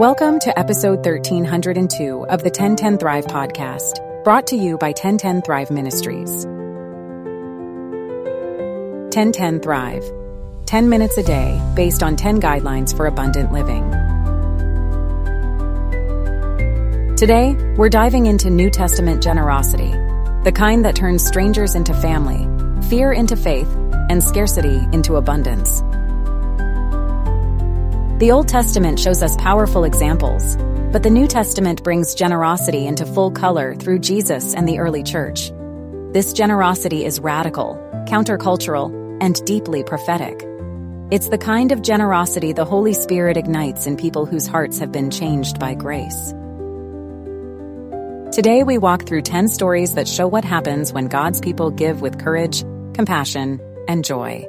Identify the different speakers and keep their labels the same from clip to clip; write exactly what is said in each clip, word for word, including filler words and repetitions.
Speaker 1: Welcome to episode one three oh two of the ten ten Thrive podcast, brought to you by ten ten Thrive Ministries. ten ten Thrive. ten minutes a day based on ten guidelines for abundant living. Today, we're diving into New Testament generosity, the kind that turns strangers into family, fear into faith, and scarcity into abundance. The Old Testament shows us powerful examples, but the New Testament brings generosity into full color through Jesus and the early church. This generosity is radical, countercultural, and deeply prophetic. It's the kind of generosity the Holy Spirit ignites in people whose hearts have been changed by grace. Today we walk through ten stories that show what happens when God's people give with courage, compassion, and joy.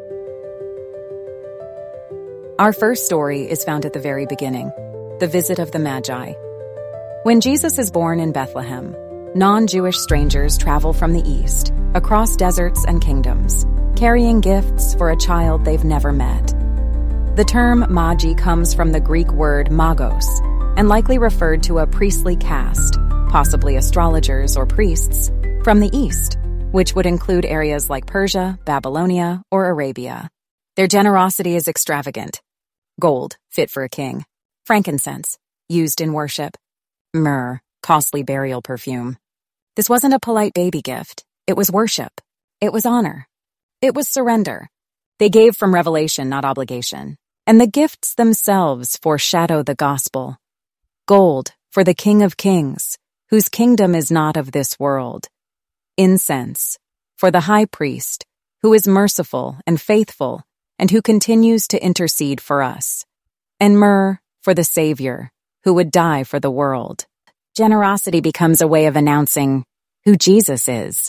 Speaker 1: Our first story is found at the very beginning, the visit of the Magi. When Jesus is born in Bethlehem, non-Jewish strangers travel from the east, across deserts and kingdoms, carrying gifts for a child they've never met. The term Magi comes from the Greek word magos, and likely referred to a priestly caste, possibly astrologers or priests, from the east, which would include areas like Persia, Babylonia, or Arabia. Their generosity is extravagant. Gold, fit for a king. Frankincense, used in worship. Myrrh, costly burial perfume. This wasn't a polite baby gift. It was worship. It was honor. It was surrender. They gave from revelation, not obligation. And the gifts themselves foreshadow the gospel. Gold, for the King of Kings, whose kingdom is not of this world. Incense, for the high priest, who is merciful and faithful, and who continues to intercede for us. And myrrh, for the Savior, who would die for the world. Generosity becomes a way of announcing who Jesus is.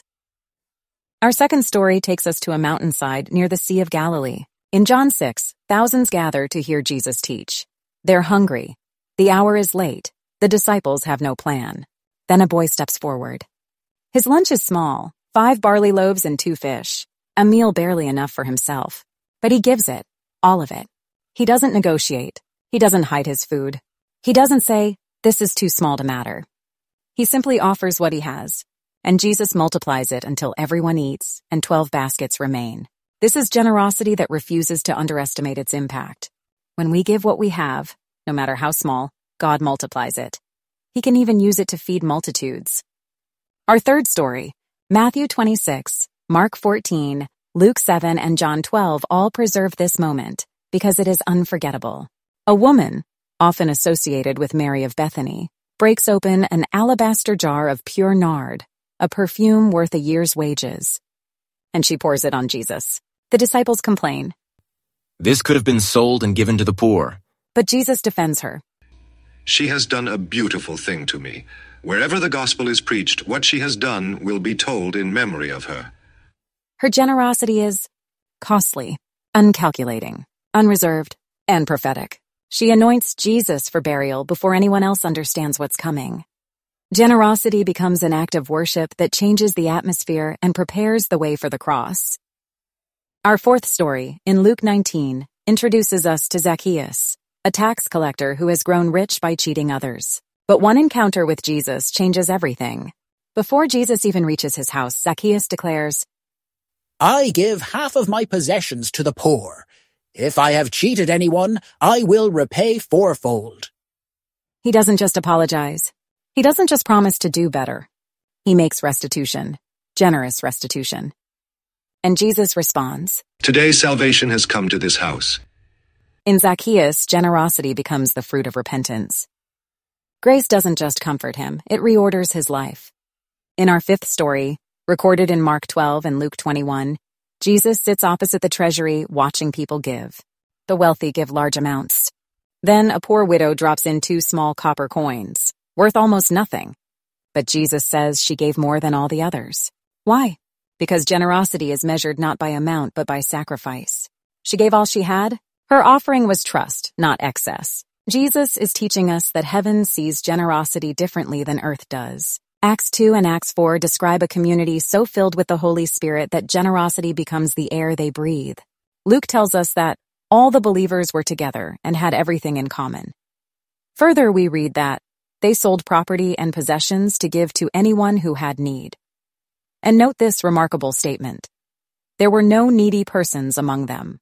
Speaker 1: Our second story takes us to a mountainside near the Sea of Galilee. In John six, thousands gather to hear Jesus teach. They're hungry. The hour is late. The disciples have no plan. Then a boy steps forward. His lunch is small, five barley loaves and two fish, a meal barely enough for himself. But he gives it, all of it. He doesn't negotiate. He doesn't hide his food. He doesn't say, this is too small to matter. He simply offers what he has, and Jesus multiplies it until everyone eats and twelve baskets remain. This is generosity that refuses to underestimate its impact. When we give what we have, no matter how small, God multiplies it. He can even use it to feed multitudes. Our third story, Matthew twenty-six, Mark fourteen, Luke seven, and John twelve all preserve this moment because it is unforgettable. A woman, often associated with Mary of Bethany, breaks open an alabaster jar of pure nard, a perfume worth a year's wages. And she pours it on Jesus. The disciples complain.
Speaker 2: This could have been sold and given to the poor.
Speaker 1: But Jesus defends her.
Speaker 3: She has done a beautiful thing to me. Wherever the gospel is preached, what she has done will be told in memory of her.
Speaker 1: Her generosity is costly, uncalculating, unreserved, and prophetic. She anoints Jesus for burial before anyone else understands what's coming. Generosity becomes an act of worship that changes the atmosphere and prepares the way for the cross. Our fourth story, in Luke nineteen, introduces us to Zacchaeus, a tax collector who has grown rich by cheating others. But one encounter with Jesus changes everything. Before Jesus even reaches his house, Zacchaeus declares,
Speaker 4: I give half of my possessions to the poor. If I have cheated anyone, I will repay fourfold.
Speaker 1: He doesn't just apologize. He doesn't just promise to do better. He makes restitution, generous restitution. And Jesus responds,
Speaker 3: Today salvation has come to this house.
Speaker 1: In Zacchaeus, generosity becomes the fruit of repentance. Grace doesn't just comfort him, it reorders his life. In our fifth story, recorded in Mark twelve and Luke twenty-one, Jesus sits opposite the treasury watching people give. The wealthy give large amounts. Then a poor widow drops in two small copper coins, worth almost nothing. But Jesus says she gave more than all the others. Why? Because generosity is measured not by amount but by sacrifice. She gave all she had. Her offering was trust, not excess. Jesus is teaching us that heaven sees generosity differently than earth does. Acts two and Acts four describe a community so filled with the Holy Spirit that generosity becomes the air they breathe. Luke tells us that all the believers were together and had everything in common. Further, we read that they sold property and possessions to give to anyone who had need. And note this remarkable statement. There were no needy persons among them.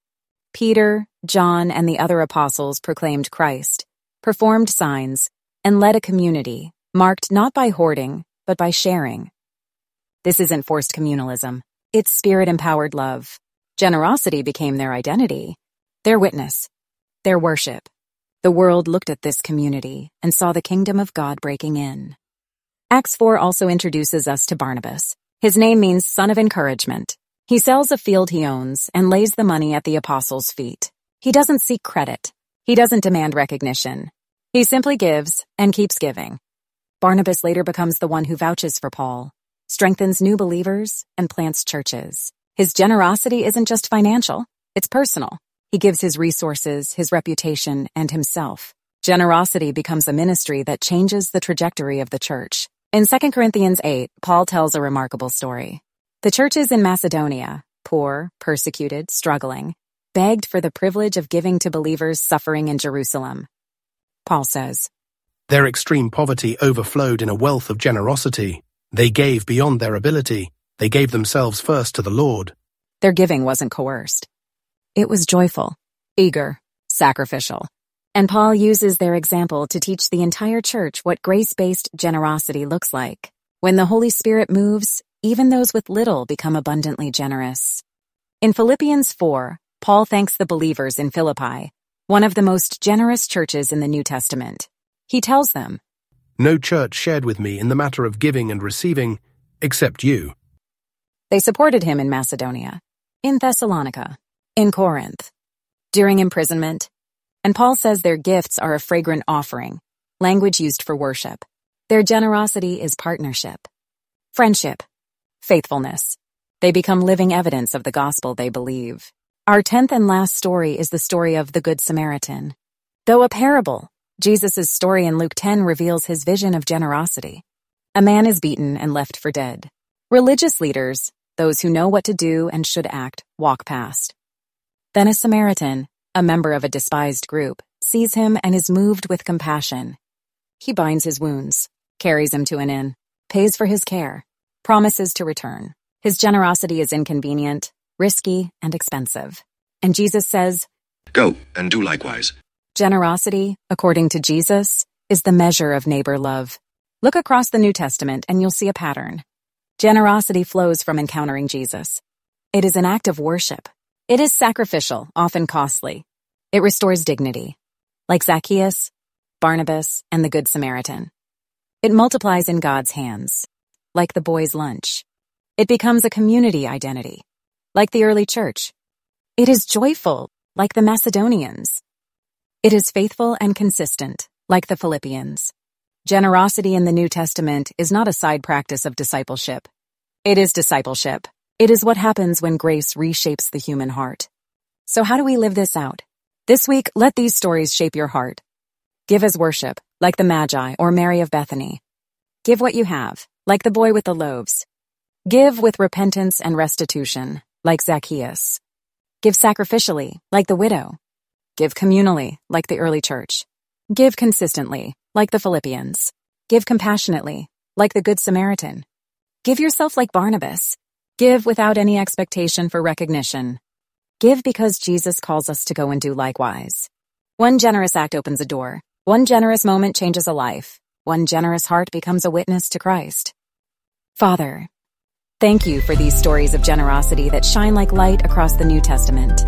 Speaker 1: Peter, John, and the other apostles proclaimed Christ, performed signs, and led a community marked not by hoarding, but by sharing. This isn't forced communalism. It's spirit-empowered love. Generosity became their identity, their witness, their worship. The world looked at this community and saw the kingdom of God breaking in. Acts four also introduces us to Barnabas. His name means son of encouragement. He sells a field he owns and lays the money at the apostles' feet. He doesn't seek credit. He doesn't demand recognition. He simply gives and keeps giving. Barnabas later becomes the one who vouches for Paul, strengthens new believers, and plants churches. His generosity isn't just financial, it's personal. He gives his resources, his reputation, and himself. Generosity becomes a ministry that changes the trajectory of the church. In Second Corinthians eight, Paul tells a remarkable story. The churches in Macedonia, poor, persecuted, struggling, begged for the privilege of giving to believers suffering in Jerusalem. Paul says,
Speaker 5: Their extreme poverty overflowed in a wealth of generosity. They gave beyond their ability. They gave themselves first to the Lord.
Speaker 1: Their giving wasn't coerced. It was joyful, eager, sacrificial. And Paul uses their example to teach the entire church what grace-based generosity looks like. When the Holy Spirit moves, even those with little become abundantly generous. In Philippians four, Paul thanks the believers in Philippi, one of the most generous churches in the New Testament. He tells them,
Speaker 5: No church shared with me in the matter of giving and receiving, except you.
Speaker 1: They supported him in Macedonia, in Thessalonica, in Corinth, during imprisonment, and Paul says their gifts are a fragrant offering, language used for worship. Their generosity is partnership, friendship, faithfulness. They become living evidence of the gospel they believe. Our tenth and last story is the story of the Good Samaritan. Though a parable, Jesus' story in Luke ten reveals his vision of generosity. A man is beaten and left for dead. Religious leaders, those who know what to do and should act, walk past. Then a Samaritan, a member of a despised group, sees him and is moved with compassion. He binds his wounds, carries him to an inn, pays for his care, promises to return. His generosity is inconvenient, risky, and expensive. And Jesus says,
Speaker 3: Go and do likewise.
Speaker 1: Generosity, according to Jesus, is the measure of neighbor love. Look across the New Testament and you'll see a pattern. Generosity flows from encountering Jesus. It is an act of worship. It is sacrificial, often costly. It restores dignity, like Zacchaeus, Barnabas, and the Good Samaritan. It multiplies in God's hands, like the boy's lunch. It becomes a community identity, like the early church. It is joyful, like the Macedonians. It is faithful and consistent, like the Philippians. Generosity in the New Testament is not a side practice of discipleship. It is discipleship. It is what happens when grace reshapes the human heart. So how do we live this out? This week, let these stories shape your heart. Give as worship, like the Magi or Mary of Bethany. Give what you have, like the boy with the loaves. Give with repentance and restitution, like Zacchaeus. Give sacrificially, like the widow. Give communally, like the early church. Give consistently, like the Philippians. Give compassionately, like the Good Samaritan. Give yourself like Barnabas. Give without any expectation for recognition. Give because Jesus calls us to go and do likewise. One generous act opens a door. One generous moment changes a life. One generous heart becomes a witness to Christ. Father, thank you for these stories of generosity that shine like light across the New Testament.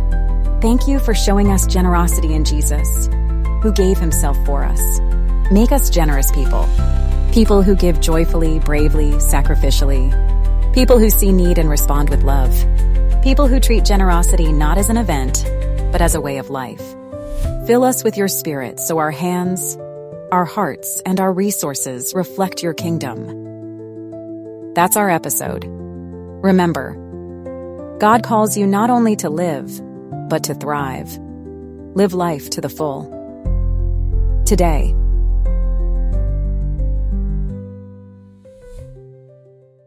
Speaker 1: Thank you for showing us generosity in Jesus, who gave himself for us. Make us generous people. People who give joyfully, bravely, sacrificially. People who see need and respond with love. People who treat generosity not as an event, but as a way of life. Fill us with your Spirit so our hands, our hearts, and our resources reflect your kingdom. That's our episode. Remember, God calls you not only to live, but to thrive. Live life to the full. Today,